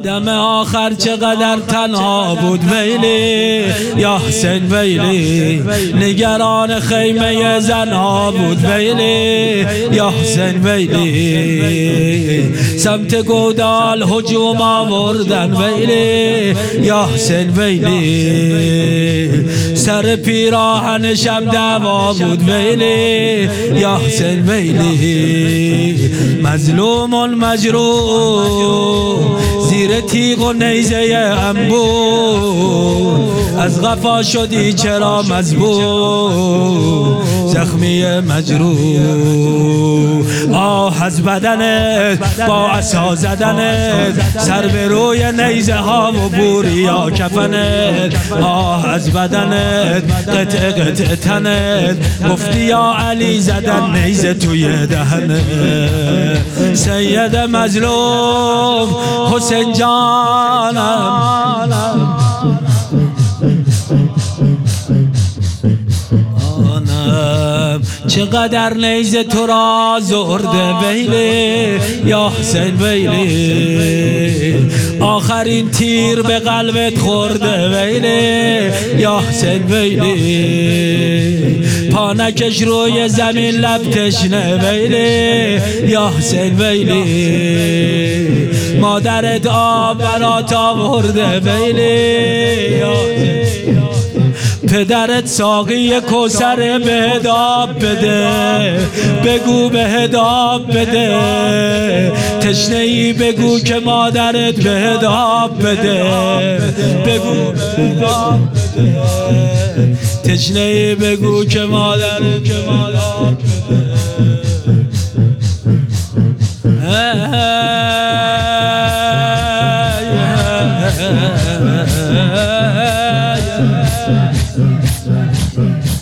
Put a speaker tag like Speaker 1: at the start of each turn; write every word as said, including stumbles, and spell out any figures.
Speaker 1: دم آخر چقدر تنها بود ویلی یا حسین ویلی، نگران خیمه زنها بود ویلی یا حسین ویلی، سمت گودال هجوم آوردن ویلی یا حسین ویلی، سر پیراهنشم دعوا بود ویلی یا حسین ویلی، مظلوم مجروح زیر تیغ و نیزه انبور، از قفا شدی چرا مذبوح زخمی مجروح، آه از بدنت با عصا زدنت، سر به روی نیزه ها و بوریا کفنت، آه از بدنت قطع قطع تنت، گفتی یا علی زدن نیزه توی دهنت، سید مظلوم حسین جانم، چقدر نیزه تو را زرده ویلی یا حسین ویلی، آخرین تیر به قلبت خورده ویلی یا حسین ویلی، پانکش روی زمین لب تشنه ویلی یا حسین ویلی، مادرت آب برات آورده ویلی یا حسین، پدرت ساقی کوثر بهت آب بده، بگو بهت آب بده، تشنه ای بگو که مادرت بهت آب بده، بگو بهت آب بده، تشنه ای بگو که مادرت بهت آب بده. Yeah.